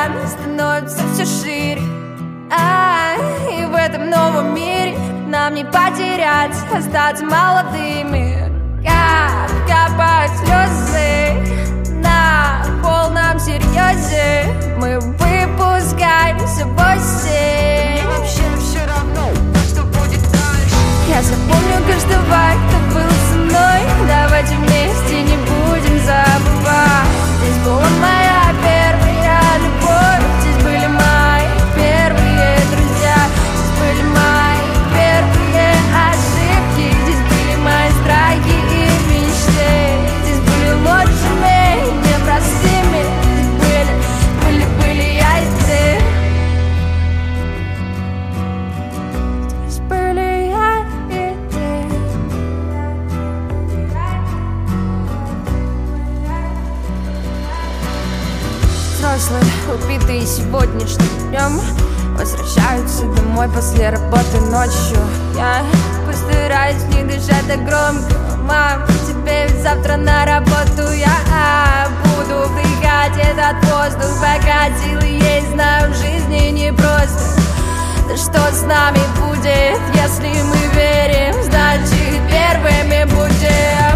океан становится все шире. И в этом новом мире нам не потерять, остаться молодыми. Как капают слезы на полном серьезе, мы выпускаем с собой сеть. Вообще все равно, что будет дальше. Я запомню каждого, кто был со мной. Давайте вместе не будем забывать. Здесь была моя первая любовь, здесь были мои первые друзья, здесь были мои первые ошибки, здесь были мои страхи и мечты, здесь были лучшими, непростыми, здесь были я и ты. Здесь были я и ты. Взрослые, убитые сегодняшним днем, возвращаются домой после работы ночью. Я постараюсь не дышать так громко. Мам, тебе ведь завтра на работу. Я буду вдыхать этот воздух, пока силы есть. Знаю, в жизни непросто. Да что с нами будет, если мы верим? Значит, первыми будем.